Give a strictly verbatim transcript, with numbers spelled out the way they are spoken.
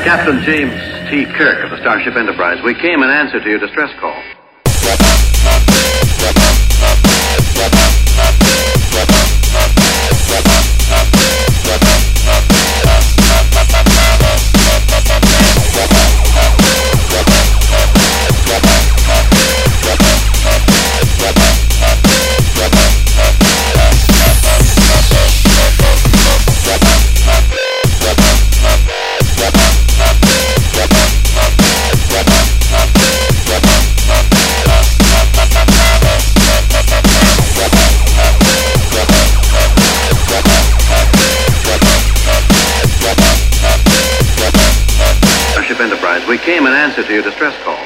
Captain James T. Kirk of the Starship Enterprise. We came in answer to your distress call. We came in answer to your distress call.